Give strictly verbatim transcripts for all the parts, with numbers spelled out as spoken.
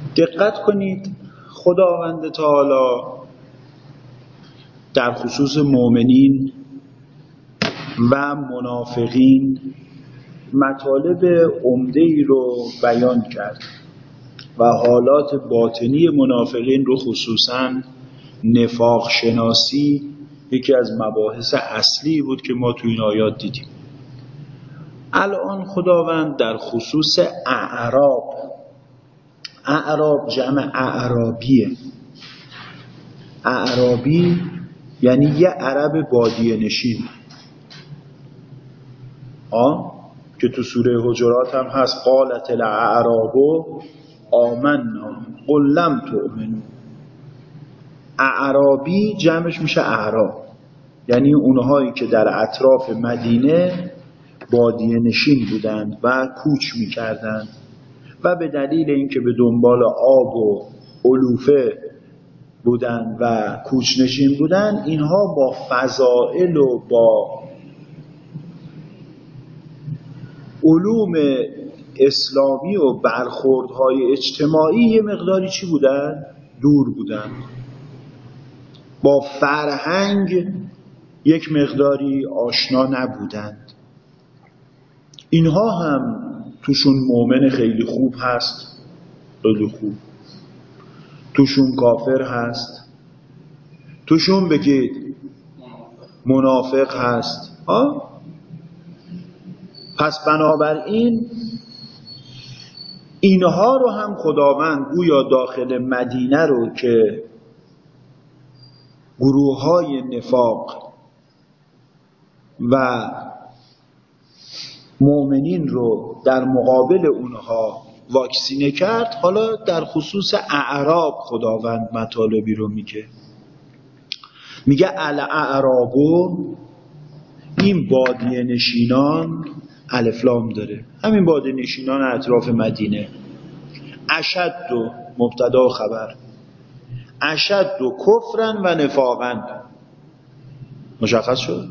دقت کنید خداوند تعالی در خصوص مؤمنین و منافقین مطالب عمده‌ای رو بیان کرد و حالات باطنی منافقین رو خصوصاً نفاق شناسی یکی از مباحث اصلی بود که ما تو این آیات دیدیم. الان خداوند در خصوص اعراب، اعراب جمع اعرابیه، اعرابی یعنی یه عرب بادیه نشین، آه که تو سوره حجرات هم هست قالت الاعراب آمنا قل لم تؤمنوا. اعرابی جمعش میشه اعراب، یعنی اونهایی که در اطراف مدینه بادیه نشین بودند و کوچ میکردند و به دلیل اینکه به دنبال آب و علوفه بودند و کوچ نشین بودند، اینها با فضائل و با علوم اسلامی و برخوردهای اجتماعی یه مقداری چی بودن؟ دور بودن. با فرهنگ یک مقداری آشنا نبودند. اینها هم توشون مؤمن خیلی خوب هست، خیلی خوب، توشون کافر هست، توشون بگید منافق هست. ها؟ پس بنابراین اینها رو هم خداوند گویا داخل مدینه رو که گروه‌های نفاق و مؤمنین رو در مقابل اونها واکسینه کرد، حالا در خصوص اعراب خداوند مطالبی رو میگه. میگه الاعرابو، این بادیه نشینان، الف لام داره، همین بادیه نشینان اطراف مدینه، اشد و مبتدا و خبر، اشد و کفرن و نفاقن، مشخص شد؟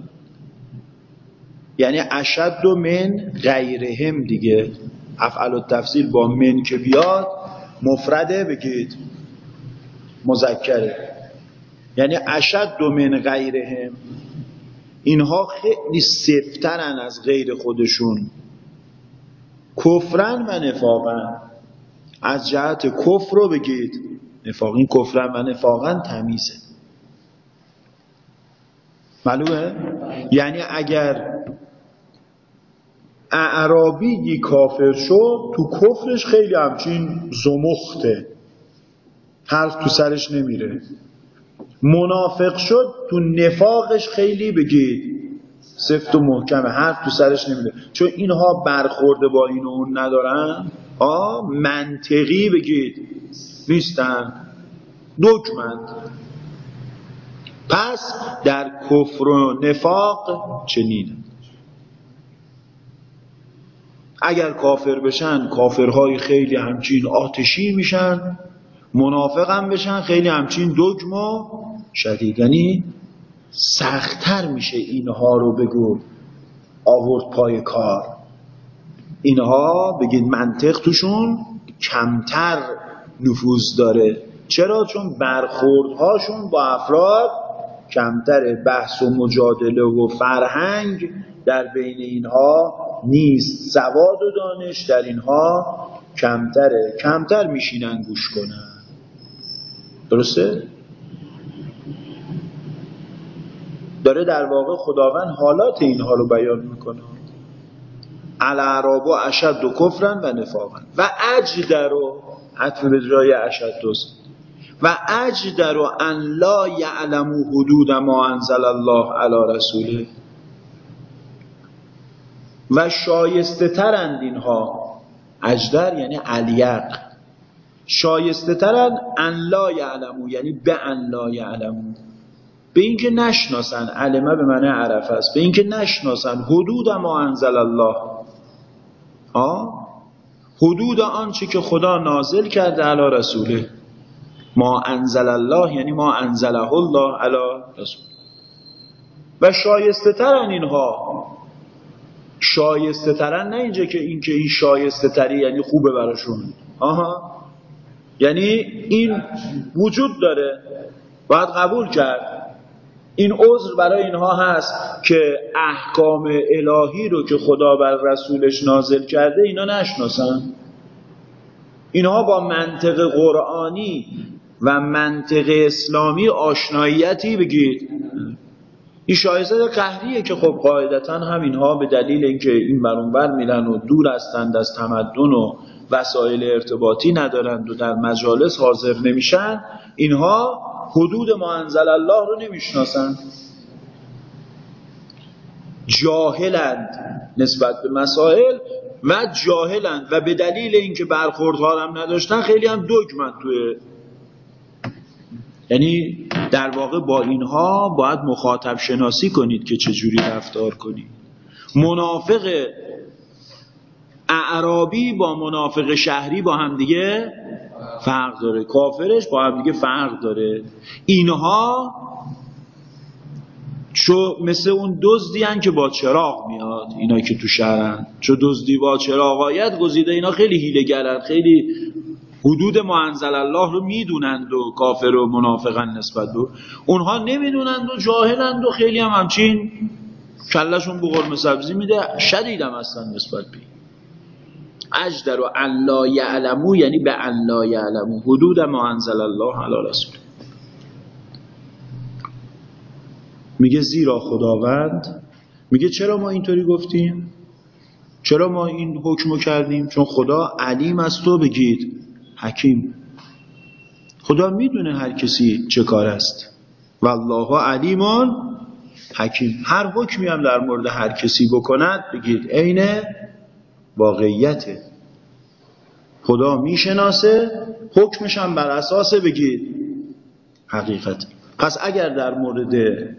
یعنی اشد و من غیرهم دیگه، افعل التفضیل با من که بیاد مفرده بگید مذکره، یعنی اشد و من غیرهم، اینها خیلی سفترن از غیر خودشون، کفرن و نفاقن، از جهت کفر رو بگید نفاق، این کفرن و نفاقن تمیزه، معلومه؟ یعنی اگر اعرابی کافر شد تو کفرش خیلی همچین زمخته، حرف تو سرش نمیره، منافق شد تو نفاقش خیلی بگید سفت و محکمه، حرف تو سرش نمیره، چون اینها برخورده با این و اون ندارن، آه منطقی بگید نیستن، دکمند. پس در کفر و نفاق چنینه. اگر کافر بشن کافرهای خیلی همچین آتشی میشن، منافق هم بشن خیلی همچین دگم و شدید، یعنی سخت‌تر میشه اینها رو بگو آورد پای کار. اینها بگید منطق توشون کمتر نفوذ داره. چرا؟ چون برخوردهاشون با افراد کمتره، بحث و مجادله و فرهنگ در بین اینها نیست، سواد و دانش در اینها کمتره، کمتر میشینن گوش کنن. درسته؟ داره در واقع خداوند حالات اینها رو بیان میکنه. الاعراب اشد و کفرن و نفاقن و اجدر و عطف به جای اشد است و اجدر و ان لا یعلموا حدود ما انزل الله علی رسوله، و شایسته ترند اینها، اجدر یعنی الیق، شایسته ترند ان لا یعلموا یعنی به ان لا یعلموا، به اینکه نشناسن، علمه به معنی عرفه است، به اینکه نشناسن حدود ما انزل الله، ها حدود آنچه که خدا نازل کرده علی رسوله، ما انزل الله یعنی ما انزله الله علی رسول، و شایسته ترن اینها، شایسته ترن نه اینجا که این که این شایسته تری یعنی خوبه براشون، آها یعنی این وجود داره، باید قبول کرد. این عذر برای اینها هست که احکام الهی رو که خدا بر رسولش نازل کرده اینا نشناسن. اینها با منطق قرآنی و منطق اسلامی آشناییتی بگید. این شایزه قهریه که خب قاعدتا هم اینها به دلیل اینکه این برانور میرن و دور هستند از تمدن و وسایل ارتباطی ندارند و در مجالس حاضر نمیشن، اینها حدود ما انزل الله رو نمیشناسن، جاهلند نسبت به مسائل و جاهلند و به دلیل اینکه برخوردها هم نداشتن خیلی هم دگمن توی، یعنی در واقع با اینها باید مخاطب شناسی کنید که چجوری رفتار کنید. منافق اعرابی با منافق شهری با هم دیگه فرق داره، کافرش با هم دیگه فرق داره. اینها چو مثل اون دزدی هن که با چراغ میاد، اینا که تو شهرن، چو دزدی با چراغ آید گزیده. اینا خیلی حیله گرن، خیلی حدود ما انزل الله رو میدونند و کافر و منافقن نسبت به اونها نمیدونند و جاهلند و خیلی هم همچین کلشون به قرمه سبزی میده، شدیدم هستن نسبت به اجدر و ان لا یعلمو، یعنی به ان لا یعلمو حدود ما انزل الله علی رسول. میگه زیرا خداوند، میگه چرا ما اینطوری گفتیم، چرا ما این حکمو کردیم؟ چون خدا علیم است و بگید حکیم. خدا میدونه هر کسی چه کار است. والله علیمون حکیم. هر حکمی هم در مورد هر کسی بکند بگید عین واقعیته. خدا میشناسه، حکمش هم بر اساس بگید حقیقت. پس اگر در مورد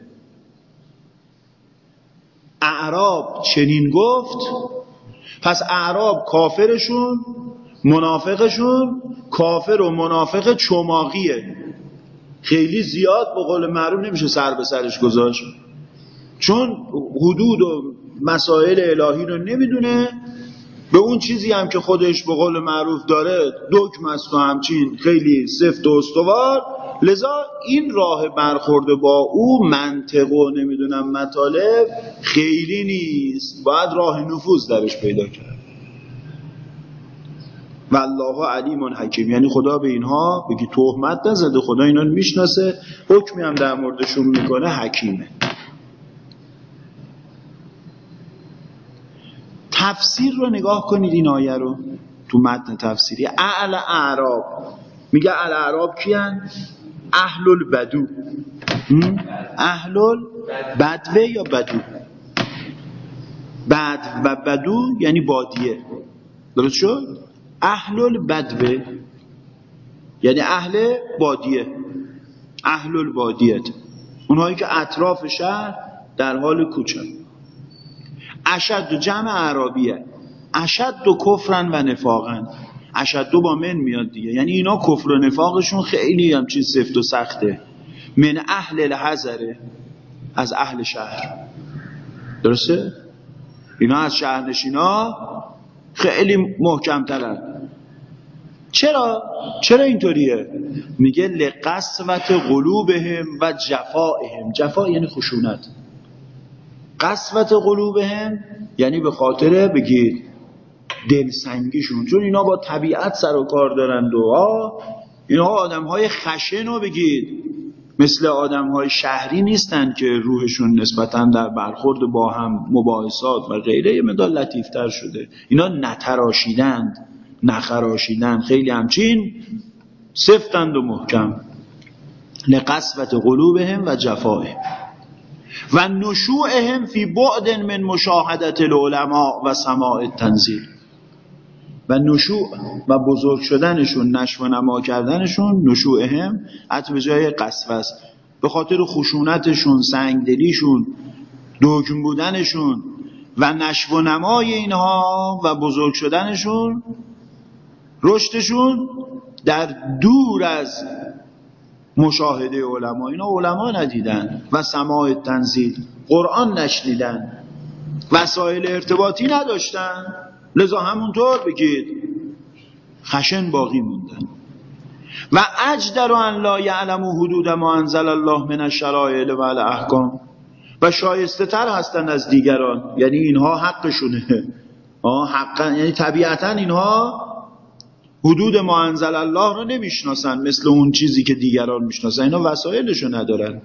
اعراب چنین گفت، پس اعراب کافرشون منافقشون کافر و منافق چماقیه، خیلی زیاد به قول معروف نمیشه سر به سرش گذاشت، چون حدود و مسائل الهی رو نمیدونه، به اون چیزی هم که خودش به قول معروف داره دگم است و همچین خیلی سفت و استوار، لذا این راه برخورده با او منطق و نمیدونم مطالب خیلی نیست، باید راه نفوذ درش پیدا کرد. والله علیم حکیم، یعنی خدا به اینها بگی تهمت نزده، خدا اینا رو میشناسه، حکمی هم در موردشون میکنه، حکیمه. تفسیر رو نگاه کنید این آیه رو تو متن تفسیری. اعل اعراب میگه الاعراب کیان؟ اهل البدو. اهل البدو یا بدو؟ بد و بدو یعنی بادیه، درست شد؟ اهل البدو یعنی اهل بادیه، اهل البادیه، اونهایی که اطراف شهر در حال کوچه. اشد جمع عربیه، اشد و کفرن و نفاقن. اشد با من میاد دیگه، یعنی اینا کفر و نفاقشون خیلی همچین سفت و سخته. من اهل الحذره، از اهل شهر، درسته؟ اینا از شهرنشینا خیلی محکم ترن. چرا؟ چرا اینطوریه؟ میگه لقسوت قلوبهم و جفائهم. جفا یعنی خشونت. قسوت قلوبهم یعنی به خاطر بگید دلسنگیشون، چون اینا با طبیعت سر و کار دارند و اینا آدم های خشن و بگید مثل آدم های شهری نیستن که روحشون نسبتاً در برخورد با هم مباحثات و غیره یه مقدار لطیفتر شده. اینا نتراشیدند نخراشیدند، خیلی همچین سفتند و محکم. لقسوت قلوبهم و جفائهم و نشوئهم فی بعد من مشاهدت العلماء و سماع التنزیل. و نشوع و بزرگ شدنشون، نشو و نما کردنشون، نشوئهم حتی به جای قسوه است، به خاطر خشونتشون، سنگدلیشون، دگم بودنشون و نشو و نمای اینها و بزرگ شدنشون، رشدشون در دور از مشاهده علما. اینا علما ندیدن و سماع تنزیل، قرآن نشنیدن، وسایل ارتباطی نداشتن، لذا همونطور بگید خشن باقی موندن. و اجدر ان لا یعلموا حدود ما انزل الله من الشرائع و الاحکام، و شایسته تر هستند از دیگران، یعنی اینها حقشونه، آه حقا، یعنی طبیعتا اینها حدود ما انزل الله رو نمیشناسن مثل اون چیزی که دیگران میشناسن، اینا وسایلشو ندارن.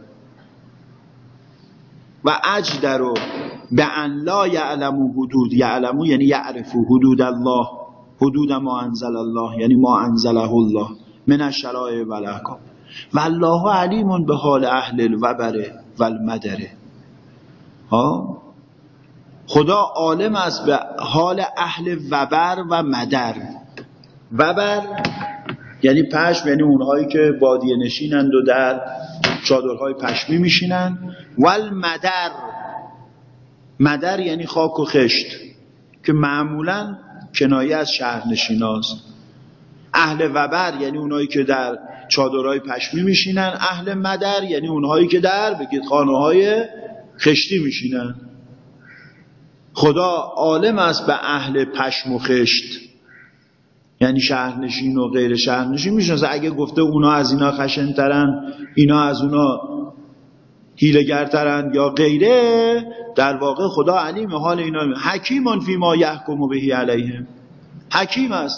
و اجدر به ان لا یعلموا حدود، یعلموا یعنی یعرفوا حدود الله، حدود ما انزل الله یعنی ما انزله الله من الشرائع و الاحکام و الله علیم به حال اهل الوبر و المدر. ها، خدا عالم است به حال اهل وبر و مدر. وبر یعنی پشم، یعنی اونهایی که بادیه نشینند و در چادرهای پشمی میشینند. و المدر، مدر یعنی خاک و خشت که معمولا کنایه از شهرنشیناست. اهل وبر یعنی اونهایی که در چادرهای پشمی میشینن. اهل مدر یعنی اونهایی که در بگید خانه‌های خشتی میشینن. خدا عالم است به اهل پشم و خشت، یعنی شهرنشین و غیر شهرنشین میشناسه. اگه گفته اونا از اینا خشن‌ترن، اینا از اونا حیله‌گرترن یا غیره، در واقع خدا علیم حال اینا. حکیم فی ما یحکم به علیهم، حکیم است،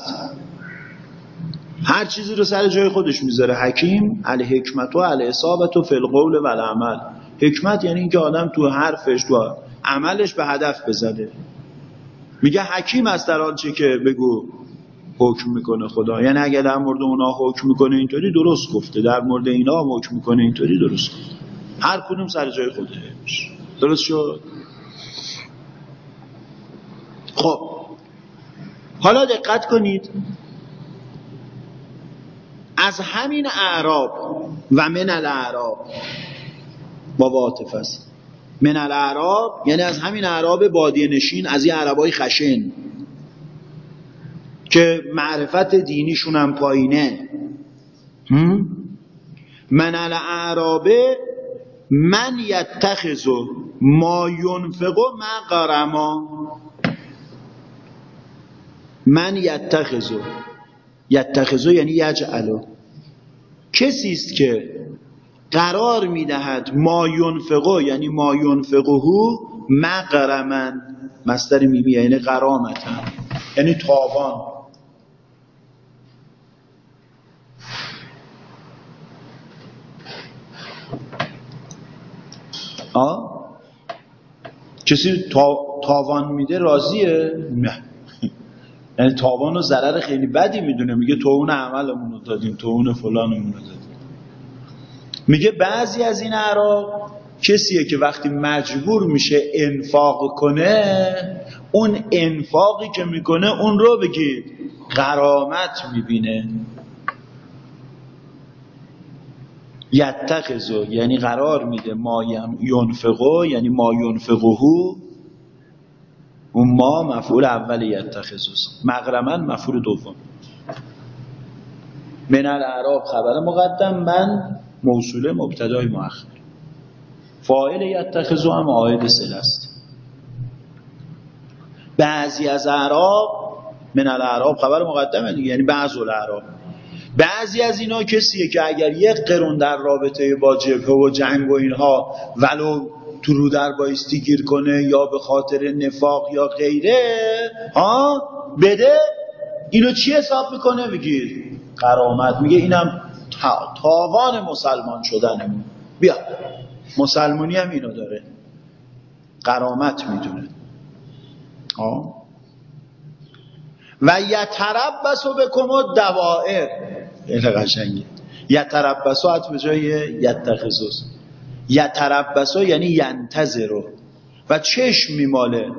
هر چیزی رو سر جای خودش میذاره. حکیم الحکمت و الاصابت و فی القول و العمل. حکمت یعنی اینکه آدم تو حرفش تو عملش به هدف بزنه. میگه حکیم است در آنچه که بگو حکم میکنه خدا، یعنی اگه در مورد اونا حکم میکنه اینطوری درست گفته، در مورد اینا حکم میکنه اینطوری درست گفته، هر کدوم سر جای خودش. درست شد؟ خب حالا دقت کنید، از همین اعراب و من الاعراب با واطف است. من الاعراب یعنی از همین اعراب بادیه نشین، از این عربای خشن که معرفت دینیشون هم پایینه. من الاعراب من یتخذ ما ینفق مغرما. من یتخذ، یتخذ یعنی یجعل، کسی است که قرار میدهد ما ینفقه یعنی ما ینفقه مغرما، مصدر میمی یعنی غرامتا یعنی تاوان. آه؟ کسی تا... تاوان میده راضیه؟ نه، یعنی تاوان و ضرر خیلی بدی میدونه، میگه تو اون عملمون رو دادیم، تو اون فلانمون رو دادیم. میگه بعضی از این اعراب کسیه که وقتی مجبور میشه انفاق کنه، اون انفاقی که میکنه اون رو بگید غرامت میبینه. یتخذو یعنی قرار میده، ما ینفقو یعنی ما ینفقه، اون ما مفعول اول یتخذوست، مغرما مفعول دوم. من الاعراب خبر مقدم، من موصوله مبتدای مؤخر، فاعل یتخذو هم عائد صله است. بعضی از اعراب، من الاعراب خبر مقدمه دیگه، یعنی بعض الاعراب، بعضی از اینا کسیه که اگر یک قرون در رابطه با جبهه و جنگ و اینها ولو تو رو در بایستی گیر کنه یا به خاطر نفاق یا غیره ها بده، اینو چی حساب میکنه؟ بگیر غرامت. میگه اینم تا... تاوان مسلمان شدنمون. بیا مسلمانی هم اینو داره، غرامت میدونه. ها و یتربص بکم الدوائر، این قشنگه. یتربص حت به جای یتخذوس، یتربص یعنی ینتظر و چشم میماله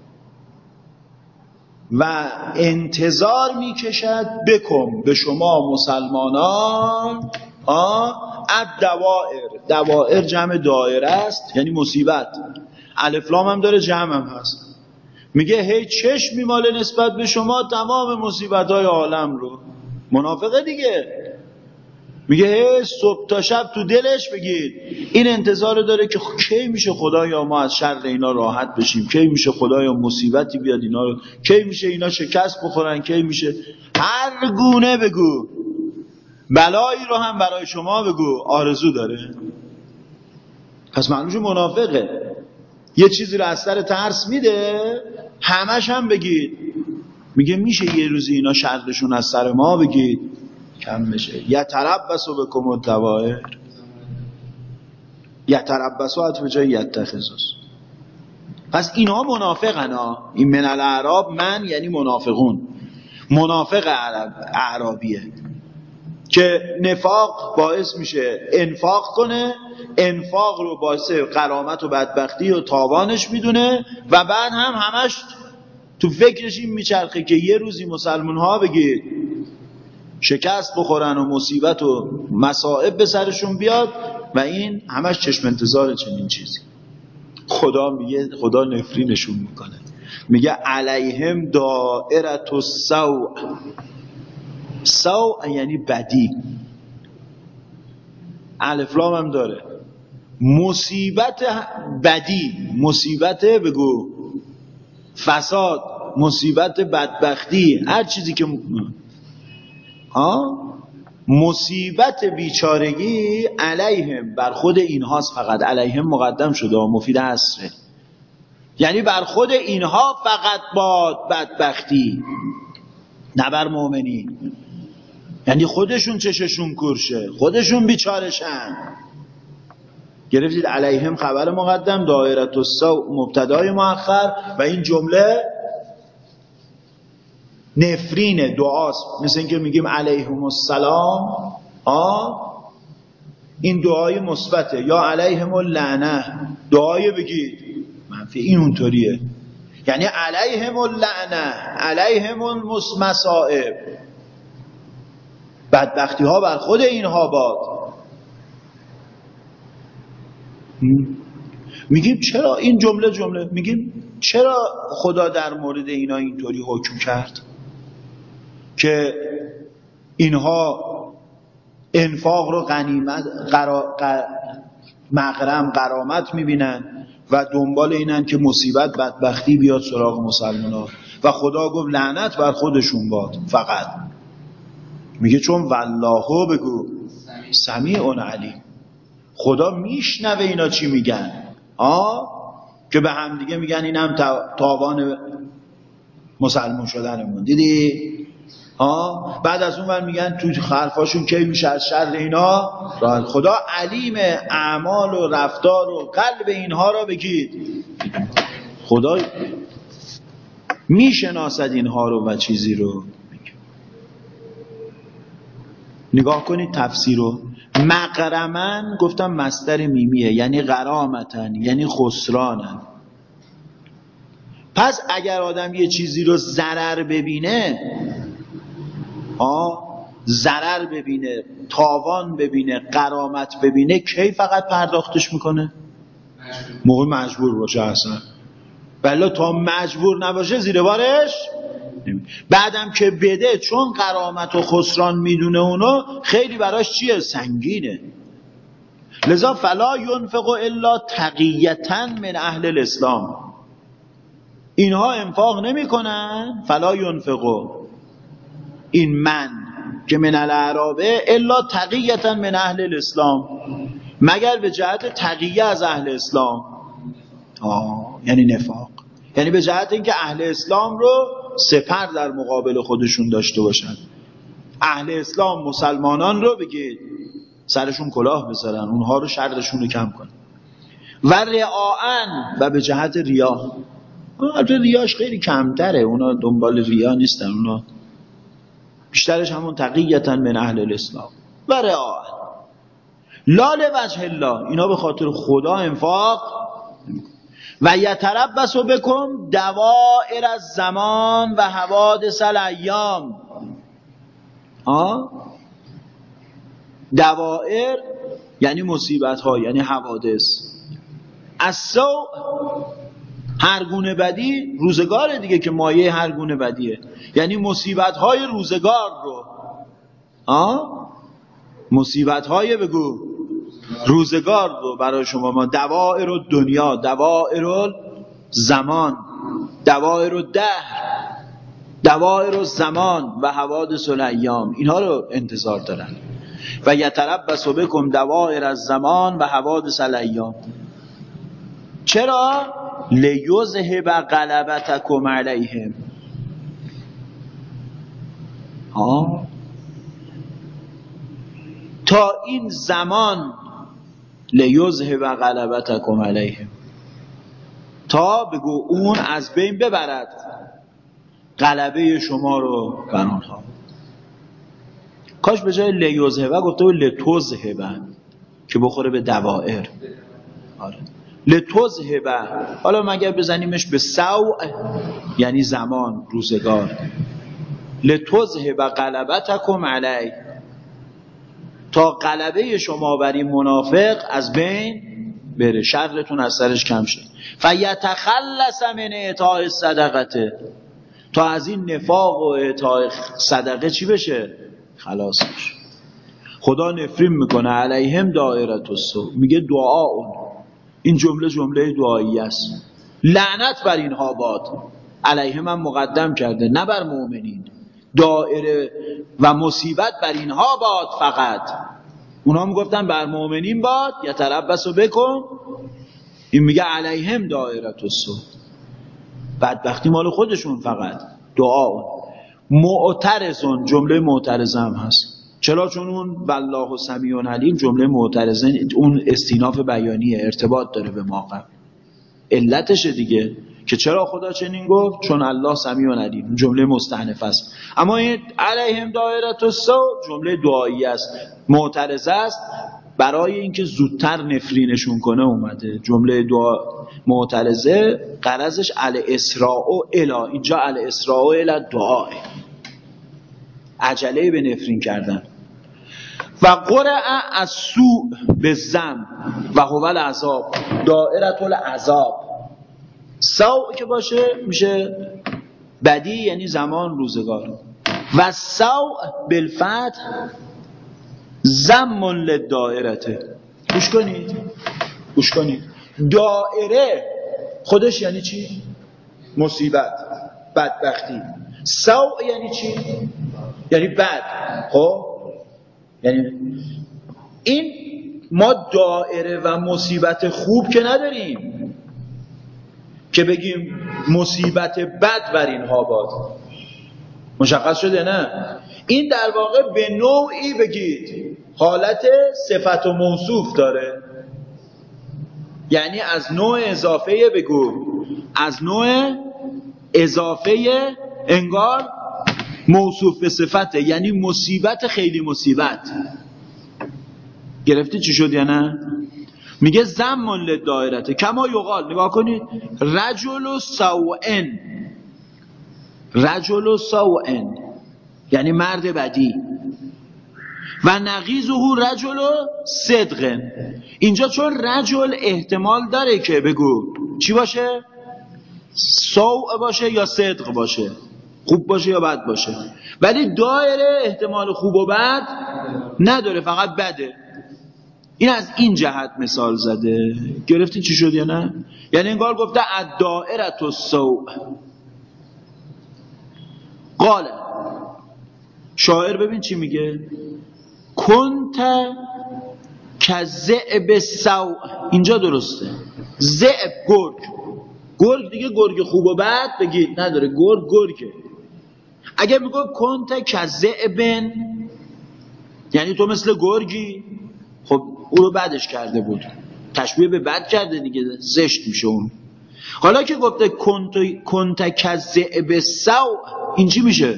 و انتظار میکشد، بکم به شما مسلمانان، ها الدوائر، دوائر جمع دایره است یعنی مصیبت، الف لام هم داره جمع هم هست. میگه هی چشم میماله نسبت به شما تمام مصیبت‌های عالم رو. منافقه دیگه. میگه هی صبح تا شب تو دلش بگید این انتظار داره که کی میشه خدایا ما از شر اینا راحت بشیم، کی میشه خدایا مصیبتی بیاد اینا رو، کی میشه اینا شکست بخورن، کی میشه هر گونه بگو بلایی رو هم برای شما بگو آرزو داره. پس معلومه منافقه. یه چیزی رو از سر ترس میده، همش هم بگید میگه میشه یه روزی اینا شرشون از سر ما بگید کم بشه. یتربصوا بکم الدوائر، یتربصوا حتی به جای یتخذوا. پس اینها منافقن ها. این من الاعراب، من یعنی منافقون، منافق عرب اعرابیه که نفاق باعث میشه انفاق کنه، انفاق رو باعث غرامت و بدبختی و تاوانش میدونه و بعد هم همش تو فکرش این میچرخه که یه روزی مسلمان ها بگید شکست بخورن و مصیبت و مصائب به سرشون بیاد و این همش چشم انتظار چنین چیزی. خدا میگه، خدا نفرینشون میکنه، میگه علیهم دائرة السوء. سوء یعنی بدی، الف لام هم داره. مصیبت بدی، مصیبت بگو فساد، مصیبت بدبختی، هر چیزی که ها مصیبت بیچارگی علیهم، بر خود اینهاست. فقط علیهم مقدم شده، مفید عصره، یعنی بر خود اینها فقط باد بدبختی، نه بر مؤمنین. یعنی خودشون چششون کورشه، خودشون بیچارشن. گرفتید؟ علیهم خبر مقدم، دائرة السوء مبتدای مؤخر و این جمله نفرین دعاست. مثل اینکه میگیم علیهم السلام، آه این دعای مثبته، یا علیهم اللعنه دعای بگید منفی، این اونطوریه. یعنی علیهم اللعنه، علیهم المصائب، بدبختی ها بر خود اینها باد. میگیم چرا این جمله جمله میگیم چرا خدا در مورد اینا اینطوری حکم کرد که اینها انفاق رو غنیمت قرا... ق... مغرم غرامت میبینن و دنبال اینن که مصیبت بدبختی بیاد سراغ مسلمان ها و خدا گفت لعنت بر خودشون باد. فقط میگه چون والله بگو سمیع علیم، خدا میشنوه اینا چی میگن، آه که به هم دیگه میگن اینم تاوان مسلمان شدنمون، دیدی؟ ها بعد از اون من میگن تو حرفاشون کی میشه از شر اینا. خدا علیم اعمال و رفتار و قلب اینها را بگید، خدا میشناسد اینها رو و چیزی رو. نگاه کنید تفسیر رو. مغرمن گفتم مصدر میمیه، یعنی غرامتن، یعنی خسرانن. پس اگر آدم یه چیزی رو ضرر ببینه، آه ضرر ببینه، تاوان ببینه، غرامت ببینه، کی فقط پرداختش میکنه؟ موقع مجبور باشه اصلا. بلا تا مجبور نباشه زیر بارش. بعدم که بده، چون غرامت و خسران میدونه اونو، خیلی براش چیه؟ سنگینه. لذا فلا ينفق الا تقیة من اهل الاسلام، اینها انفاق نمی کنن. فلا ينفق، این من که من الاعرابه، الا تقیة من اهل الاسلام، مگر به جهت تقیه از اهل اسلام. آه یعنی نفاق، یعنی به جهت اینکه اهل اسلام رو سپر در مقابل خودشون داشته باشن. اهل اسلام مسلمانان رو بگید سرشون کلاه بذارن، اونها رو شرشون رو کم کنن. و رعاً، و به جهت ریا. البته ریاش خیلی کمتره، اونا دنبال ریا نیستن، اونا بیشترش همون تقیة من اهل الاسلام. و رعاً لا لوجه الله، اینا به خاطر خدا انفاق. و یتربص بکم دوائر الزمان و حوادث الایام. آه دوائر یعنی مصیبت ها، یعنی حوادث. السوء هر گونه بدی، روزگار دیگه که مایه هر گونه بدیه، یعنی مصیبت های روزگار رو. آه مصیبت های بگو روزگار رو برای شما ما دوائر الدنیا، دوائر الزمان، دوائر الدهر، دوائر الزمان و حوادث الایام، اینها رو انتظار دارن. و یتربص بکم دوائر الزمان و حوادث الایام. چرا؟ لیذهب غلبتکم علیهم. ها، تا این زمان لیذهب غلبتکم علیهم، تا بگو اون از بین ببرد غلبه شما رو بر آنها. کاش به جای لیذهب گفته بود لتذهب که بخوره به دوائر. آره لتذهب. حالا مگر بزنیمش به سوء یعنی زمان، روزگار. لتذهب غلبتکم علی، تا غلبه شما بر این منافق از بین بره، شرتون از سرش کم شه. فیتخلص من اعطاء الصدقه، تا از این نفاق و اعطاء صدقه چی بشه؟ خلاص بشه. خدا نفرین میکنه علیهم دائره السوء، میگه دعا اون، این جمله جمله دعایی است، لعنت بر اینها باد. علیهم هم مقدم کرده نه بر مؤمنین، دائره و مصیبت بر اینها باد فقط. اونا میگفتن بر مؤمنین باد، یتربص بکم، این میگه علیهم دائره السوء، بدبختی مال خودشون فقط. دعا معترضون، جمله معترضه هم هست. چرا؟ چون اون والله سمیع علیم جمله معترضه، اون استیناف بیانیه، ارتباط داره به ما قبل. علتشه دیگه که چرا خدا چنین گفت، چون الله سمیع علیم، جمله مستأنفه است. اما این علیهم دائره السوء جمله دعایی است، معترضه است، برای اینکه زودتر نفرینشون کنه اومده. جمله دعا معترضه غرضش الاسراء الی، اینجا الاسراء الی دعا، عجله به نفرین کردن. و قرأ السوء بالذم و هو العذاب، دائره العذاب. سوء که باشه میشه بدی، یعنی زمان، روزگار. و سوء بالفتح ذم للدائره. گوش کنید گوش کنید دائره خودش یعنی چی؟ مصیبت، بدبختی. سوء یعنی چی؟ یعنی بد. خب یعنی این ما دائره و مصیبت خوب که نداریم که بگیم مصیبت بد بر اینها باد. مشخص شده نه؟ این در واقع به نوعی بگید حالت صفت و موصوف داره، یعنی از نوع اضافه، بگو از نوع اضافه انگار موصوف به صفته، یعنی مصیبت خیلی مصیبت. گرفتی چی شد یا نه؟ میگه ذم للدائره کما یقال، نگاه کنید، رجل سوءن، رجل سوءن یعنی مرد بدی، و نقیضه رجل صدق. اینجا چون رجل احتمال داره که بگو چی باشه؟ سوء باشه یا صدق باشه، خوب باشه یا بد باشه، ولی دائره احتمال خوب و بد نداره، فقط بده. این از این جهت مثال زده. گرفتی چی شد یا نه؟ یعنی انگار گفته الدائره السوء. قال شاعر ببین چی میگه، کنت کذئب السوء. اینجا درسته، ذئب گرگ، گرگ دیگه گرگ خوب و بد بگید نداره، گرگ گرگه. اگه میگه کنت کذئبن یعنی تو مثل گرگی، خب او رو بدش کرده بود، تشبیه به بد کرده دیگه، زشت میشه اون. حالا که گفته کنت کنت کذئب السوء، این چی میشه؟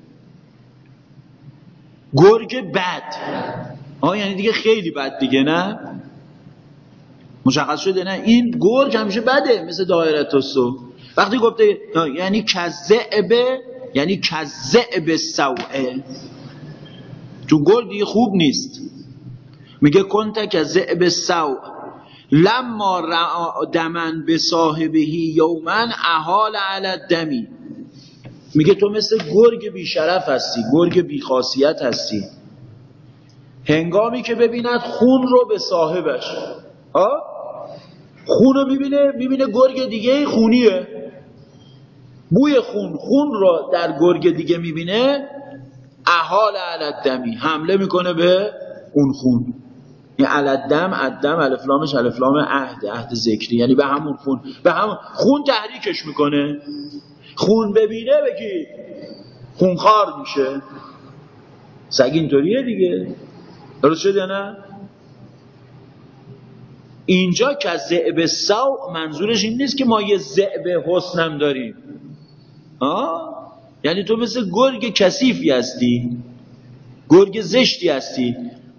گرگ بد. آه یعنی دیگه خیلی بد دیگه، نه؟ مشخص شده نه؟ این گرگ همیشه بده، مثل دائره السوء. وقتی گفته یعنی کذئب یعنی کذئب السوء، چون گرگ دیگه خوب نیست. میگه کنت کذئب السوء لما رأى دما بصاحبه یوما احال علی الدم. میگه تو مثل گرگ بیشرف هستی، گرگ بیخاصیت هستی، هنگامی که ببیند خون رو به صاحبش. ها؟ خون رو میبینه، میبینه گرگ دیگه خونیه، بوی خون، خون رو در گرگ دیگه میبینه، احال علی الدم، حمله میکنه به اون خون. این علدم عدم الف لامش الف لام عهد عهد ذکری، یعنی به همون خون، به همون خون تحریکش میکنه. خون ببینه بگی خونخوار میشه. سگ اینطوریه دیگه. درست شد یا نه؟ اینجا که ذئب سوء منظورش این نیست که ما یه ذئب حسنم داریم. آه؟ یعنی تو مثل گرگ کثیفی هستی، گرگ زشتی هستی.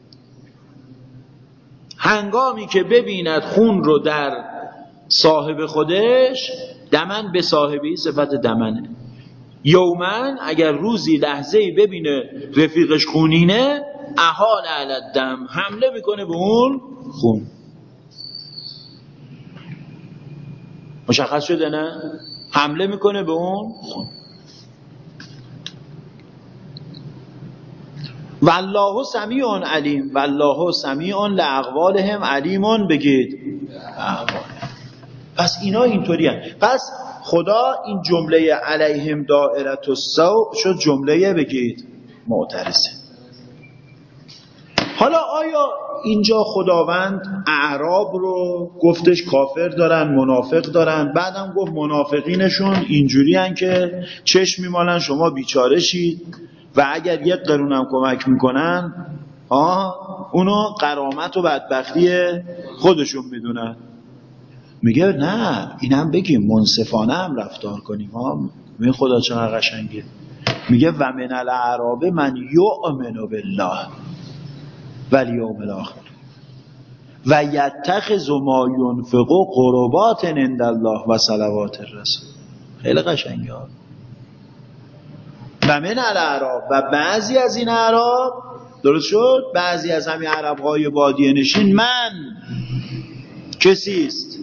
هنگامی که ببیند خون رو در صاحب خودش، دمن به صاحبی صفت دمنه. یومن اگر روزی لحظه‌ای ببینه رفیقش خونینه، احال علی الدم، حمله میکنه به اون خون. مشخص شده نه؟ حمله میکنه به اون خون. والله سمیع علیم، والله سمیع لاقوالهم علیم، بگید احوالهم. پس اینا اینطوری هست. پس خدا این جمله علیهم دائرة السوء شد جمله بگید معترضه. حالا آیا اینجا خداوند اعراب رو گفتش کافر دارن، منافق دارن، بعدم گفت منافقینشون اینجوری هن که چشم میمالن شما بیچاره شید و اگر یک قرونم کمک میکنن آه اونو غرامت و بدبختی خودشون میدونن؟ میگه نه، اینم بگیم منصفانه هم رفتار کنیم. ها میگه خدا چقدر قشنگه. میگه و من الاعراب من یؤمن بالله والیوم الاخر و یتخذ ما ینفق قربات عند الله و صلوات الرسول. خیلی قشنگه. و من الاعراب، و بعضی از این اعراب، درست شد، بعضی از همین عرب‌های بادیه نشین، من کسیست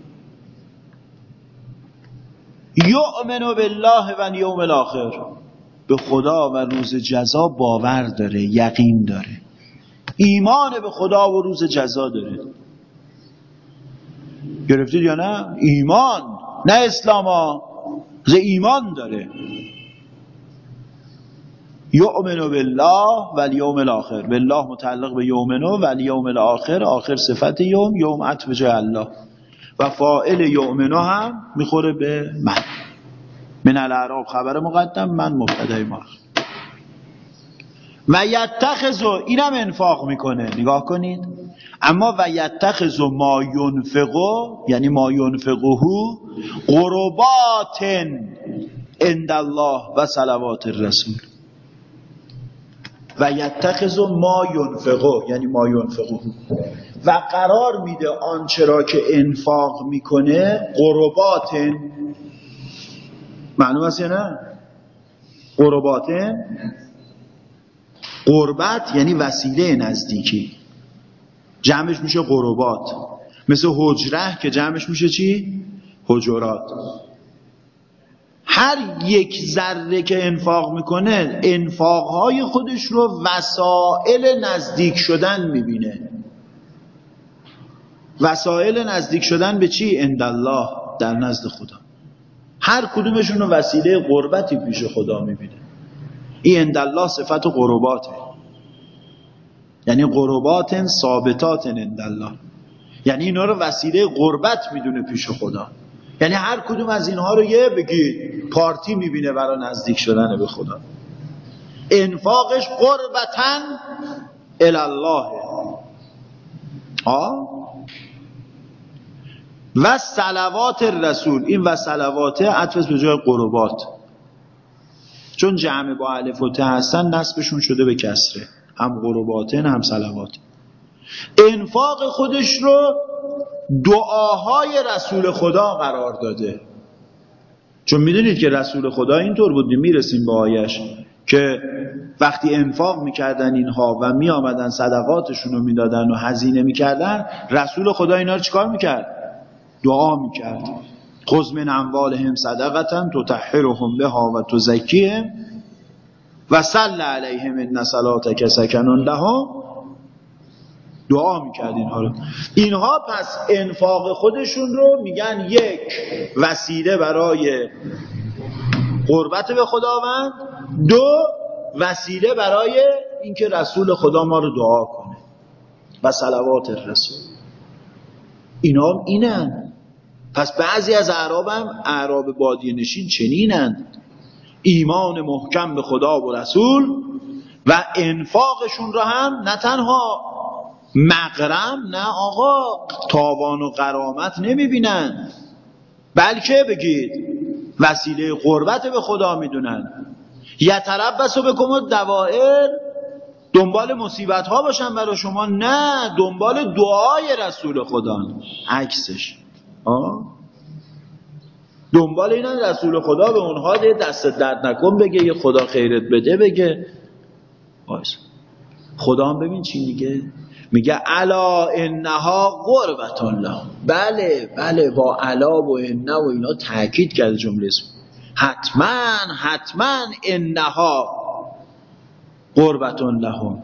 یؤمن بالله و الیوم الاخر، به خدا و روز جزا باور داره، یقین داره، ایمان به خدا و روز جزا داره. گرفتید یا نه؟ ایمان، نه اسلام ها، ایمان داره. یؤمن بالله و الیوم الاخر، بالله متعلق به یؤمنو و الیوم الاخر، آخر صفت یوم، یوم عطف جای الله و فاعل یؤمنو هم میخوره به من. من الاعراب خبر مقدم، من مبتدای مؤخر. و یتخذ، اینم انفاق میکنه، نگاه کنید. اما و یتخذ ما ینفقو، یعنی ما ینفقه قربات عند الله و صلوات الرسول. و یتخذ ما ینفقه یعنی ما ینفقه، و قرار میده آنچه را که انفاق میکنه قربات. معلوم است یا نه؟ قربات، قربت یعنی وسیله نزدیکی، جمعش میشه قربات. مثل حجره که جمعش میشه چی؟ حجرات. هر یک ذره که انفاق میکنه انفاقهای خودش رو وسائل نزدیک شدن میبینه. وسائل نزدیک شدن به چی؟ عند الله، در نزد خدا. هر کدومشون رو وسیله قربتی پیش خدا میبینه. این عند الله صفت قرباته، یعنی قربات ثابتات عند الله، یعنی اینا رو وسیله قربت میدونه پیش خدا. یعنی هر کدوم از اینها رو یه بگی پارتی میبینه برای نزدیک شدن به خدا. انفاقش قربتن الالله. آه و صلوات الرسول، این و صلوات عطف به جای قربات، چون جمع با الف و ته هستن نصبشون شده به کسره، هم قرباتن هم صلوات. انفاق خودش رو دعاهای رسول خدا قرار داده، چون میدونید که رسول خدا اینطور بود، میرسیم به آیش که وقتی انفاق میکردن اینها و میآمدن صدقاتشون رو میدادن و هزینه میکردن، رسول خدا اینا رو چیکار میکرد؟ دعا میکرد. خذ من اموالهم صدقة تطهرهم بها و تزکیهم و صل علیهم ان صلاتک سکن لهم. دعا میکرد اینها رو. اینها پس انفاق خودشون رو میگن یک وسیله برای قربت به خداوند، دو وسیله برای اینکه رسول خدا ما رو دعا کنه. و صلوات الرسول. اینا هم اینن. پس بعضی از اعراب هم اعراب بادیه نشین چنینن، ایمان محکم به خدا و رسول و انفاقشون رو هم نه تنها مغرم، نه آقا تاوان و غرامت نمیبینن، بلکه بگید وسیله قربت به خدا میدونن. یتربص بکم الدوائر، دنبال مصیبت ها باشن برای شما، نه دنبال دعای رسول خدا، عکسش. آه دنبال اینن رسول خدا به اونها ده دست درد نکن بگه، یه خدا خیرت بده بگه. باشه. خدا هم ببین چی میگه، میگه الا انها قربت الله. بله بله با الا و انه و اینا تاکید کرده جمله اسم. حتما حتما انها قربت لهم.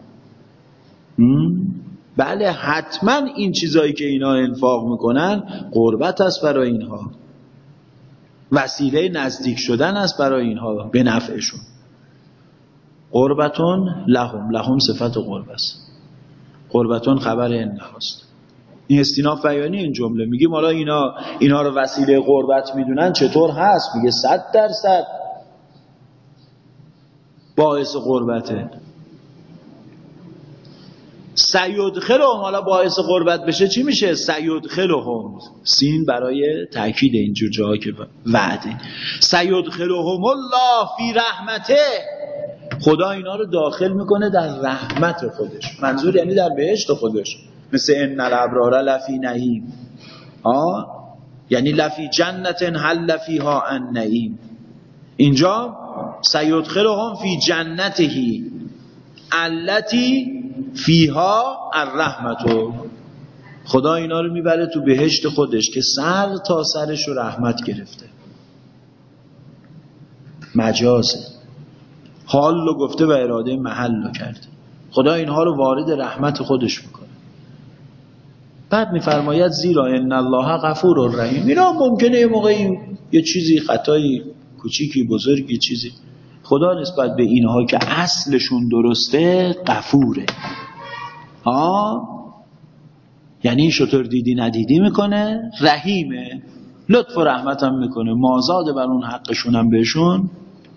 بله حتما این چیزایی که اینا انفاق میکنن قربت است برای اینها، وسیله نزدیک شدن است برای اینها به نفعشون. قربتون لهم، لهم صفت قرب است، قربتون خبر انهاست. این استیناف بیانی این جمله. میگیم حالا اینا اینا رو وسیله قربت میدونن، چطور هست؟ میگه صد درصد باعث قربته. سیدخلهم، حالا باعث قربت بشه چی میشه؟ سیدخلهم، سین برای تأکید اینجور جاها که وعده. سیدخلهم الله فی رحمته، خدا اینا رو داخل میکنه در رحمت خودش. منظور یعنی در بهشت خودش. مثل ان الابرار لفی نعیم، آه یعنی لفی جنت هل فیها النعیم. اینجا سیدخلهم فی جنته التی فیها الرحمت، خدا اینا رو میبره تو بهشت خودش که سر تا سرش رو رحمت گرفته. مجازه، حال رو گفته و اراده محل رو کرده. خدا اینها رو وارد رحمت خودش میکنه. بعد میفرماید زیرا ان الله غفور رحیم. اینا ممکنه یه موقعی یه چیزی خطایی کوچیکی بزرگی چیزی، خدا نسبت به اینها که اصلشون درسته غفوره. ها یعنی شطور دیدی ندیدی میکنه، رحیمه، لطف و رحمت هم میکنه، مازاد بر اون حقشون هم بهشون.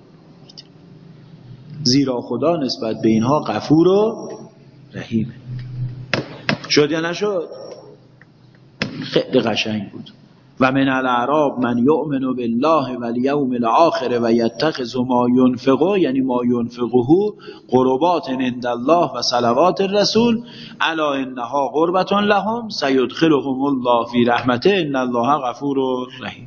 زیرا خدا نسبت به اینها غفور و رحیمه. شد یا نشد؟ خیلی قشنگ بود. و من الاعراب من یؤمن بالله والیوم الاخر و یتخذ ما ینفقه، یعنی ما ینفقه قربات عند الله و صلوات الرسول الا انها قربت لهم سیدخلهم الله فی رحمته ان الله غفور رحیم.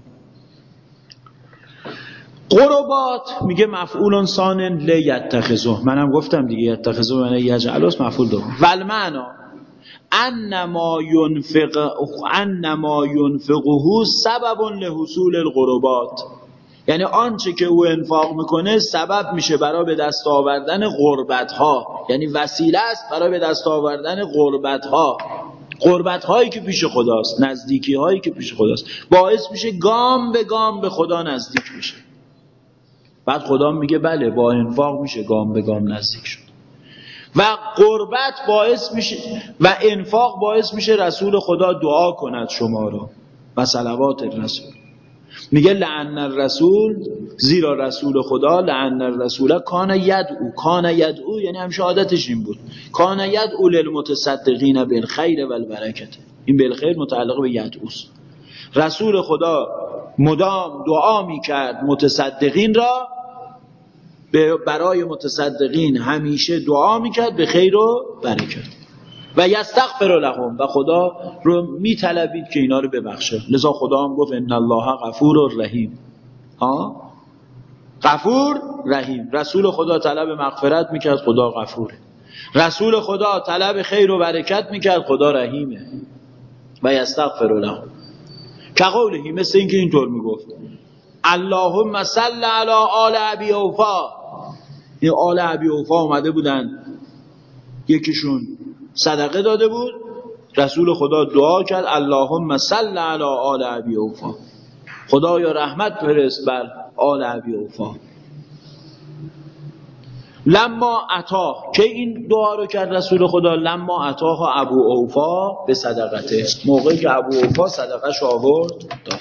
قربات میگه مفعول ثان لیتخذه، منم گفتم دیگه یتخذه یعنی یجعلوس مفعول دوم. والمعنا انما ينفق انما ينفقه سبب لحصول القربات، یعنی آنچه که او انفاق میکنه سبب میشه برای به دست آوردن قربت ها، یعنی وسیله است برای به دست آوردن قربت ها. قربت هایی که پیش خداست، نزدیکی هایی که پیش خداست، باعث میشه گام به گام به خدا نزدیک میشه. بعد خدا میگه بله با انفاق میشه گام به گام نزدیک شد. و قربت باعث میشه و انفاق باعث میشه رسول خدا دعا کند شما رو و صلوات الرسول. میگه لعن الرسول، زیرا رسول خدا لعن الرسول کان یدعو، کان یدعو یعنی همیشه عادتش این بود، کان یدعو للمتصدقین بالخیر والبرکت. این بالخیر متعلق به یدعوست. رسول خدا مدام دعا میکرد متصدقین را، برای متصدقین همیشه دعا میکرد به خیر و برکت. و یستغفر لهم، و خدا رو میطلبید که اینا رو ببخشه. لذا خدا هم گفت ان الله غفور رحیم. ها غفور رحیم. رسول خدا طلب مغفرت میکرد، خدا غفوره. رسول خدا طلب خیر و برکت میکرد، خدا رحیمه. و یستغفر لهم که قوله، مثل این که اینطور میگفت اللهم صل علی آل ابی اوفا. این آل ابی اوفا اومده بودن، یکیشون صدقه داده بود، رسول خدا دعا کرد اللهم صل علی آل ابی اوفا، خدایا رحمت فرست بر آل ابی اوفا. لما عطا که این دعا رو کرد رسول خدا، لما عطاها ابو اوفا به صدقته، موقعی که ابو اوفا صدقش آورد داد.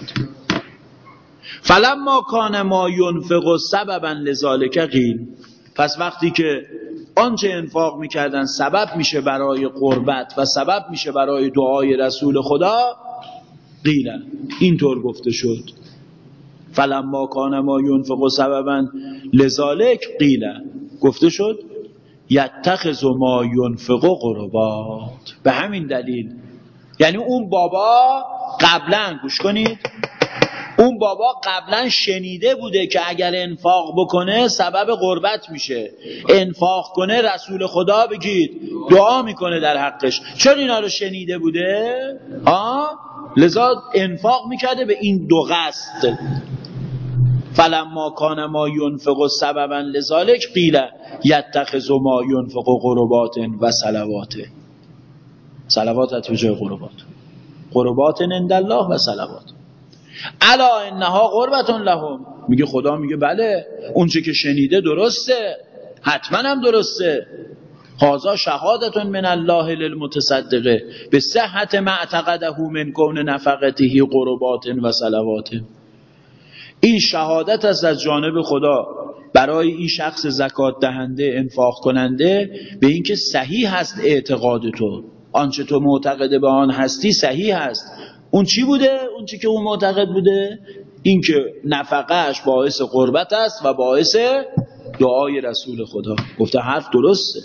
فلما کان ما ینفق سببا لذالک قیل، پس وقتی که آنچه انفاق میکردن سبب میشه برای قربت و سبب میشه برای دعای رسول خدا، قیل اینطور گفته شد. فلما کان ما ینفق سببا لذالک قیل، گفته شد یتخذ ما ینفق قربات. به همین دلیل، یعنی اون بابا قبلا، گوش کنید، اون بابا قبلا شنیده بوده که اگر انفاق بکنه سبب قربت میشه، انفاق کنه رسول خدا بگید دعا میکنه در حقش. چون اینا رو شنیده بوده ها، لذا انفاق میکرده به این دو قصد. فلما کان ما ینفق سببا لذالک قیل یتخذ ما ینفق قربات و صلوات. صلوات به جای قربات، قربات عند الله و صلوات. الا انها قربت لهم، میگه خدا میگه بله اون چه که شنیده درسته، حتما هم درسته. هذا شهادت من الله للمتصدقه به صحت ما اعتقده من کون نفقته قربات و صلوات. این شهادت است از جانب خدا برای این شخص زکات دهنده، انفاق کننده، به اینکه صحیح هست اعتقاد تو، آنچه تو معتقد به آن هستی صحیح هست. اون چی بوده؟ اون چی که اون معتقد بوده؟ این که نفقهش باعث قربت است و باعث دعای رسول خدا. گفته حرف درسته.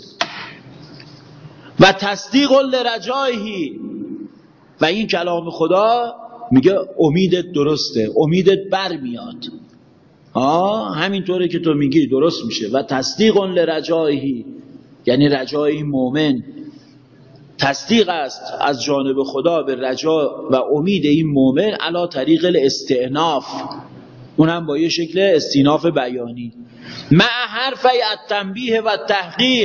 و تصدیق لرجایه، و این کلام خدا میگه امیدت درسته، امیدت بر میاد. آه همینطوره که تو میگی درست میشه. و تصدیق لرجایه، یعنی رجای مومن تصدیق است از جانب خدا به رجا و امید این مومن علی طریق الاستئناف، اونم با یه شکل استیناف بیانی، مع حرفی التنبیه و تحقیق،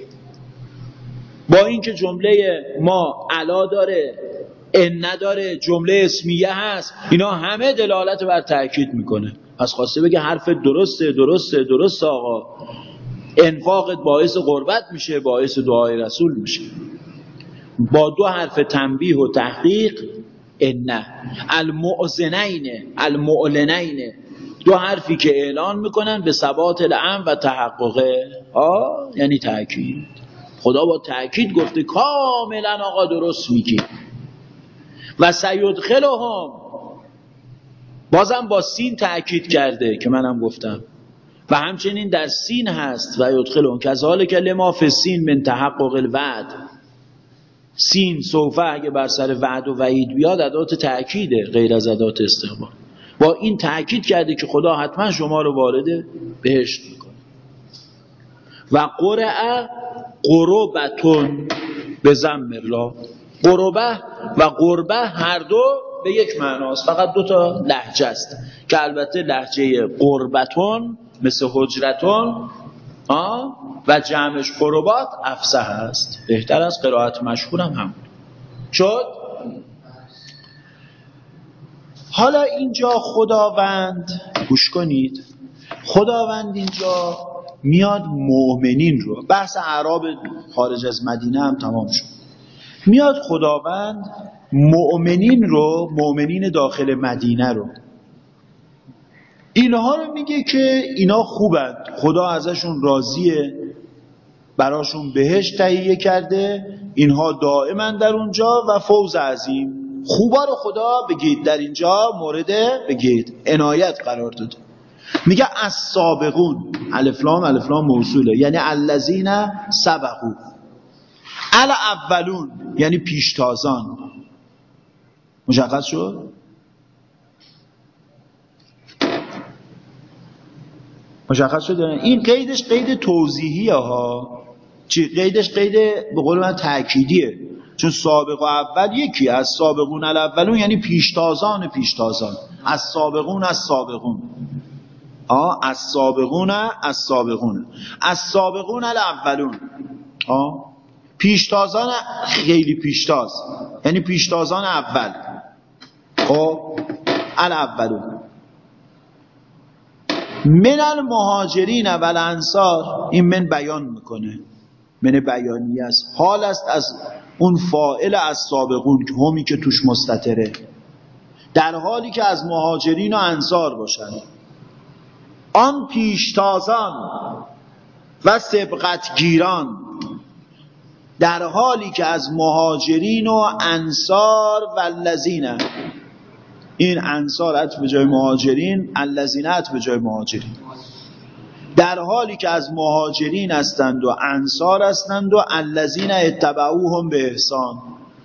با اینکه جمله ما علا داره، ان نداره، جمله اسمیه هست، اینا همه دلالت بر تأکید میکنه. پس خواسته بگه حرف درسته درسته درسته آقا، انفاقت باعث قربت میشه، باعث دعای رسول میشه. با دو حرف تنبیه و تحقیق، ان المؤذنین المعلنین، دو حرفی که اعلان میکنن به ثبات الامر و تحققه، آه یعنی تأکید. خدا با تأکید گفته کاملا آقا درست میگی. و سیدخلهم، بازم با سین تأکید کرده که منم گفتم، و همچنین در سین هست و یدخلهم کذالک لما فی السین من تحقق الوعد. سین سوفه اگه بر سر وعد و وعید بیاد ادات تأکیده غیر از ادات استقبال. با این تأکید کرده که خدا حتما شما رو وارد بهشت میکنه. و قرأ قربتون به ضم اللا، قربه و قربه هر دو به یک معناست، فقط دو تا لهجه است که البته لهجه قربتون مثل حجرتون و جمعش قربات افصح است، بهتر از قرائت مشهورم هم شد. حالا اینجا خداوند، گوش کنید، خداوند اینجا میاد مؤمنین رو، بحث اعراب خارج از مدینه هم تمام شد، میاد خداوند مؤمنین رو، مؤمنین داخل مدینه رو، اینها رو میگه که اینا خوبند، خدا ازشون راضیه، براشون بهشت تهیه کرده، اینها دائما در اونجا و فوز عظیم. خوبا رو خدا بگید در اینجا مورد بگید عنایت قرار داده. میگه السابقون، الف لام الف لام موصوله، یعنی الذین سبقوا، الاولون یعنی پیشتازان. مشخص شد؟ مشخص شد؟ این قیدش قید توضیحیه ها، چی قیدش قید به قول من تأکیدیه، چون سابق و اول یکی، از سابقون الاولون یعنی پیشتازان پیشتازان، از سابقون از سابقون، آه از سابقون از سابقون از سابقون الاولون، آه پیشتازان خیلی پیشتاز یعنی پیشتازان اول. خب الاولون من المهاجرین و الانصار، این من بیان میکنه، من بیانیه است، حال است از اون فاعل از سابقون که همی که توش مستتره، در حالی که از مهاجرین و انصار باشند. آن پیشتازان و سبقتگیران، در حالی که از مهاجرین و انصار و الذین، این انصار عطف به جای مهاجرین، الذین عطف به جای مهاجرین، در حالی که از مهاجرین هستند و انصار هستند و الذین اتبعوهم به احسان،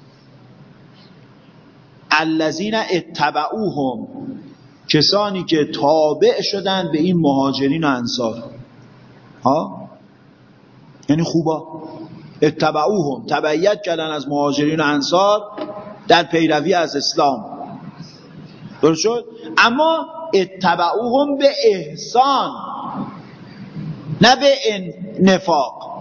الذین اتبعوهم، کسانی که تابع شدند به این مهاجرین و انصار، ها یعنی خوبا، اتبعوهم، تبعیت کردن از مهاجرین و انصار در پیروی از اسلام، درست شد؟ اما اتبعوهم به احسان، نه به نفاق.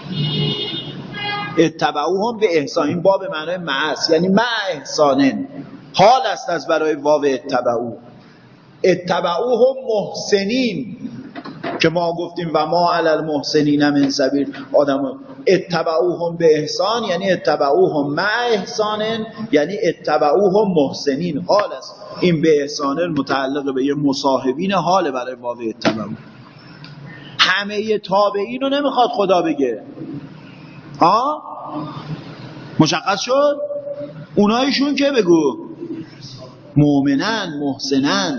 اتبعوهم به احسان، این باب معنای معاص، یعنی مع احسانن، حال است از برای واو اتبعو. اتبعوهم محسنین که ما گفتیم و ما علی المحسنین من سبیل، آدم اتبعوهم به احسان یعنی اتبعوهم مع احسانن، یعنی اتبعوهم محسنین، حال است این به احسانن متعلق به یه مصاحبین حال برای واو اتبعو. همه تابعین رو نمیخواد خدا بگه، ها مشخص شد؟ اونایشون که بگو مؤمنن محسنن،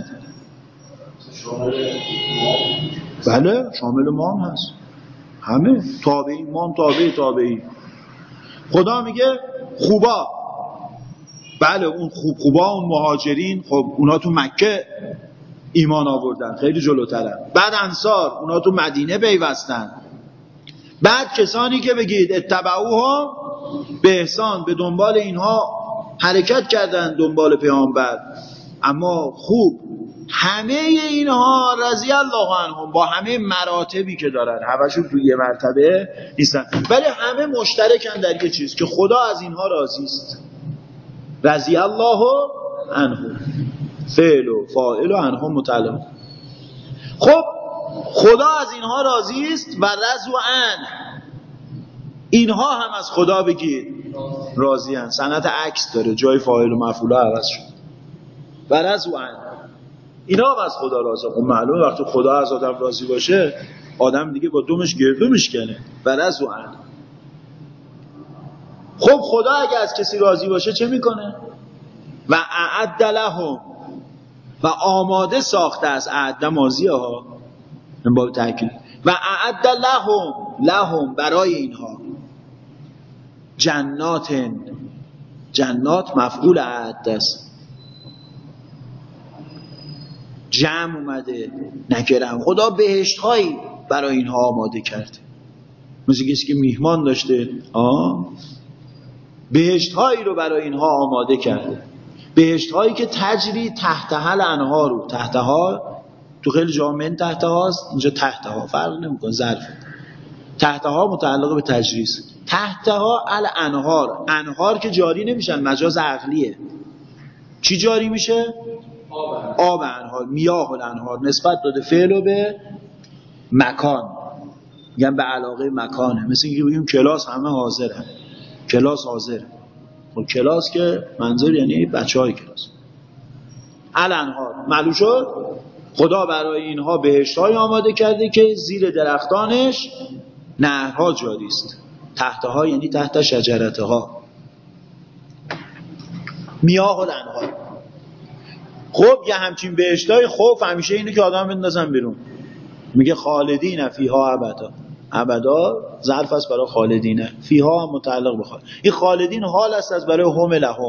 بله شامل ما هم هست، همه تابعین، ما هم تابعی تابعی. خدا میگه خوبا، بله اون خوب خوبا اون مهاجرین، خب اونا تو مکه ایمان آوردن خیلی جلوترن، بعد انصار اونا تو مدینه پیوستن، بعد کسانی که بگید اتبعوهم به احسان، به دنبال اینها حرکت کردن دنبال پیامبر، اما خوب، همه اینها رضی الله عنهم، با همه مراتبی که دارن، همشون توی یه مرتبه نیستن، ولی همه مشترکن در یه چیز که خدا از اینها راضی است. رضی الله عنهم، فعل و فاعل و عنهم متعلق. خب خدا از اینها راضی است و رضوا عنه، اینها هم از خدا بگید راضی ان، سنت عکس داره، جای فاعل و مفعول عوض شد، و رضوا عنه، اینا هم از خدا راضی. خب معلومه وقتی خدا از آدم راضی باشه، آدم دیگه با دومش گردو میشکنه، و رضوا عنه. خب خدا اگه از کسی راضی باشه چه میکنه؟ و اعد لهم، و آماده ساخته از اعد ماضیه ها، من باب تأکید، و اعد لهم، لهم برای اینها، جنات، جنات مفعول اعد است، جمع اومده نکرم، خدا بهشت هایی برای اینها آماده کرده، مثل کسی که میهمان داشته، آه بهشت هایی رو برای اینها آماده کرده، بهشت هایی که تجری تحتها الانهار، رو تحتها تو خیلی جا من تحتها است، اینجا تحتها فرق نمیکنه، ظرف تحتها متعلق به تجریز، تحتها الانهار، انهار که جاری نمیشن، مجاز عقلیه، چی جاری میشه؟ آب انهار، میاه الانهار، نسبت داده فعل به مکان، میگن به علاقه مکانه، مثل اینکه بگیم کلاس همه حاضره، کلاس حاضره، خب کلاس که منظور یعنی بچهای کلاس. الانهار معلوم شد خدا برای اینها بهشت‌های آماده کرده که زیر درختانش نهرها جاری است، تحتها یعنی تحت شجرتها، میاه الانهار. خب یه همچین بهشتای خوف همیشه اینه که آدم بندازن بیرون، میگه خالدین فیها ابدا، ابدا ظرف است برای خالدینه، فیها هم متعلق به خالد، این خالدین حال است از برای هم لهم،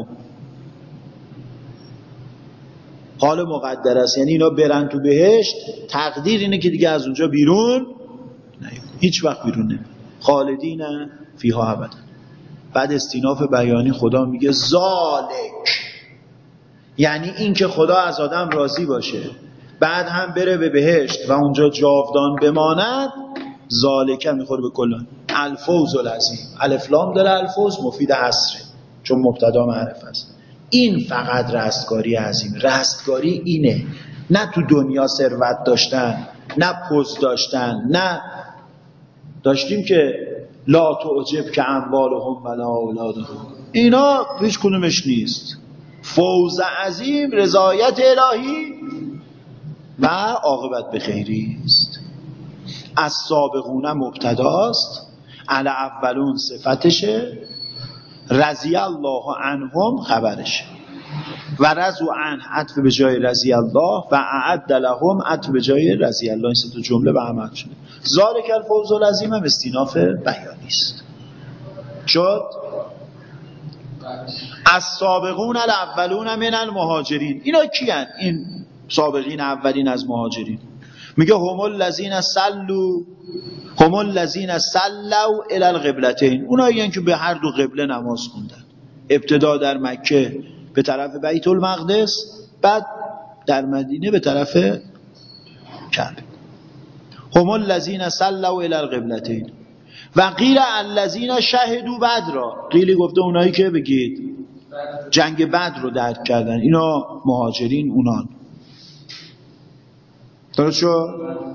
حال مقدر است، یعنی اینا برن تو بهشت، تقدیر اینه که دیگه از اونجا بیرون نه، هیچ وقت بیرون نمیاد، خالدین فیها ابدا. بعد استیناف بیانی خدا میگه ذالک، یعنی این که خدا از آدم راضی باشه بعد هم بره به بهشت و اونجا جاودان بماند، ذالک میخوره به کلان، الفوز العظیم، الف لام داره الفوز، مفید حصره چون مبتدا معرفه است، این فقط رستگاری عظیم، رستگاری اینه، نه تو دنیا ثروت داشتن، نه پوز داشتن، نه داشتیم که لا تعجب که اموالهم ولا اولادهم، اینا هیچ کدومش نیست. فوز عظیم رضایت الهی و عاقبت به خیری است. از سابقون مبتداست، علی اولون صفتشه، رضی الله عنهم خبرشه و رضوا عنه عطف به جای رضی الله و اعد لهم عطف به جای رضی الله. این سه تا جمله به هم عطف شده. ذالک الفوز العظیم هم استیناف بیانی است. شد از سابقون الاولون من المهاجرین. اینا کیان؟ این سابقین اولین از مهاجرین. میگه هم الذین صلوا هم الذین صلوا الی القبلتین. اونایی که به هر دو قبله نماز خوندن، ابتدا در مکه به طرف بیت المقدس، بعد در مدینه به طرف کعبه. هم الذین صلوا الی القبلتین و قیل الذین شهدوا بدر. قیلی گفته اونایی که بگید جنگ بدر رو درک کردن، اینا مهاجرین اونان. درست شد؟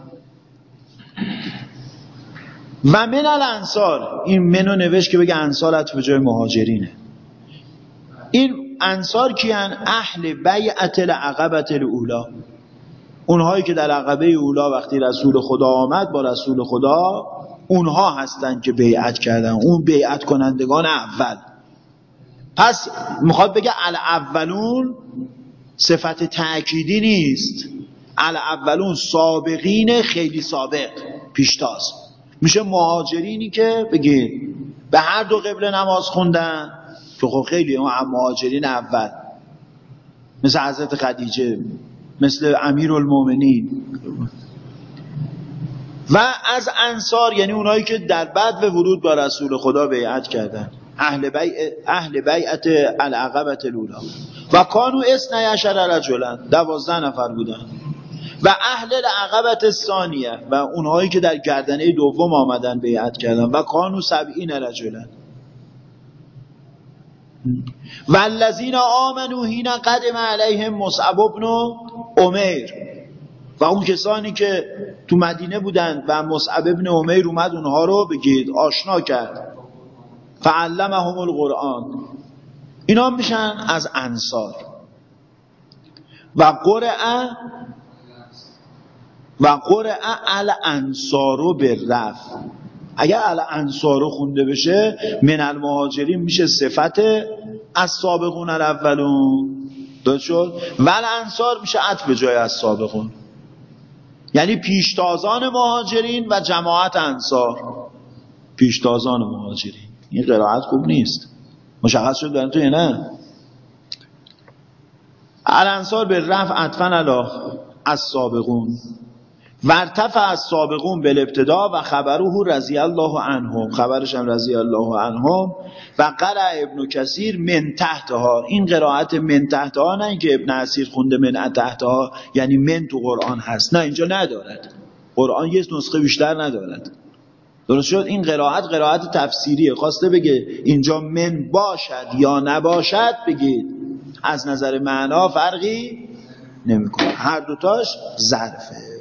و من الانصار، این منو نوشت که بگه انصار عطف به جای مهاجرینه. این انصار کیان؟ اهل بیعت العقبة الاولی، اونهایی که در عقبه اولا وقتی رسول خدا آمد با رسول خدا، اونها هستن که بیعت کردن، اون بیعت کنندگان اول. پس میخواد بگه الاولون صفت تأکیدی نیست، الاولون سابقین خیلی سابق، پیشتاز. میشه مهاجرینی که بگید به هر دو قبله نماز خوندن، که خب خیلی مهاجرین اول، مثل حضرت خدیجه، مثل امیرالمومنین. و از انصار یعنی اونایی که در بعد به ورود با رسول خدا بیعت کردن، اهل بیعت اهل بیعت العقبة الاولی. و کانوا اثنی عشر رجلا، دوازده نفر بودن. و اهل العقبة الثانیه، و اونهایی که در گردنه دوم آمدن بیعت کردن. و کانوا سبعین رجلا. و الذین آمنوا حین قدم علیهم مصعب بن عمیر، و اون کسانی که تو مدینه بودند و مصعب بن عمیر اومد اونها رو بگید آشنا کرد، فعلمهم القرآن، اینا میشن از انصار. و قرأ و قرأ الانصار بالرفع. اگر الانصار خونده بشه من المهاجرین میشه صفت از سابقون الاولون، درست شد؟ و الانصار میشه عطف به جای از سابقون، یعنی پیشتازان مهاجرین و جماعت انصار، پیشتازان مهاجرین. این قرائت خوب نیست، مشخص شد برای تو یا نه؟ الانصار به رفع عطفا علی از سابقون. ورتفع از سابقون به الابتدا و خبره رضی الله عنهم، خبرش هم رضی الله عنهم. و قرأ ابن کثیر من تحتها. این قرائت من تحتها نه اینکه ابن اسیر خونده من تحتها یعنی من تو قرآن هست، نه اینجا ندارد، قرآن یه نسخه بیشتر ندارد. درست شد؟ این قرائت قرائت تفسیریه، خواسته بگه اینجا من باشد یا نباشد، بگید از نظر معنا فرقی نمیکنه، هر دوتاش ظرفه.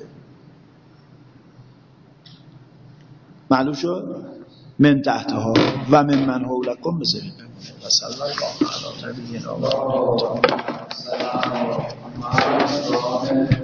معلوم شد؟ من تحتها و من من حولکم بذارید بمونه. و صلی الله علی نبینا و